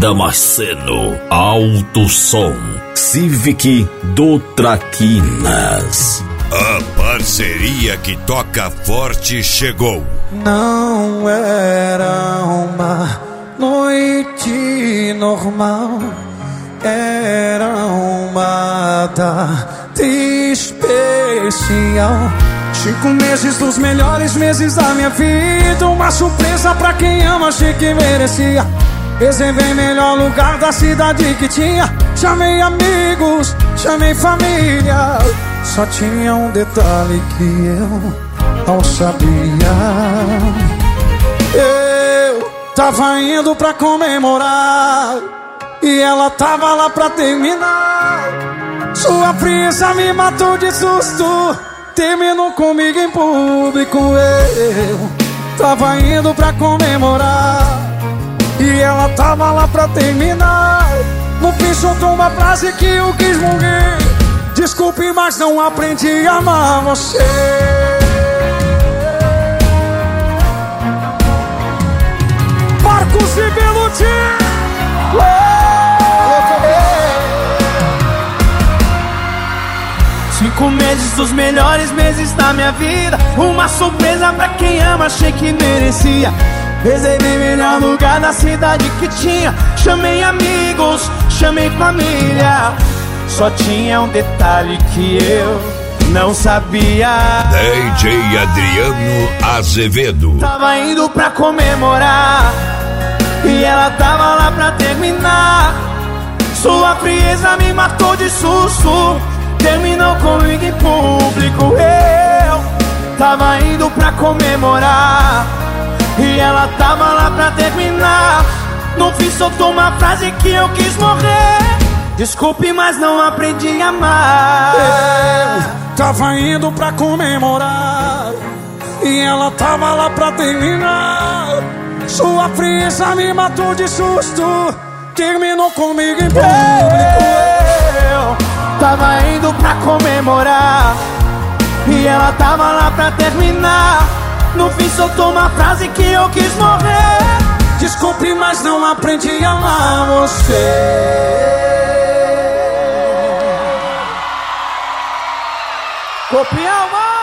Damasceno, Alto Som, Civic do Traquinas. A parceria que toca forte chegou. Não era uma noite normal, era uma data especial. 5 meses dos melhores meses da minha vida, uma surpresa pra quem ama, achei que merecia. Reservei melhor lugar da cidade que tinha. Chamei amigos, chamei família. Só tinha um detalhe que eu não sabia. Eu tava indo pra comemorar e ela tava lá pra terminar. Sua frieza me matou de susto, terminou comigo em público. Eu tava indo pra comemorar e ela tava lá pra terminar. No fim soltou uma frase que eu quis morrer: desculpe, mas não aprendi a amar você. Marcos e Belucci. 5 meses dos melhores meses da minha vida, uma surpresa pra quem ama, achei que merecia. Reservei melhor lugar na cidade que tinha. Chamei amigos, chamei família. Só tinha um detalhe que eu não sabia. DJ Adriano Azevedo. Tava indo pra comemorar e ela tava lá pra terminar. Sua frieza me matou de susto, terminou comigo em público. Eu tava indo pra comemorar e ela tava lá pra terminar. No fim soltou uma frase que eu quis morrer: desculpe, mas não aprendi a amar. Eu tava indo pra comemorar e ela tava lá pra terminar. Sua frieza me matou de susto, terminou comigo em público. Eu tava indo pra comemorar e ela tava lá pra terminar. No fim soltou uma frase que eu quis morrer: desculpe, mas não aprendi a amar você. Copião, mano!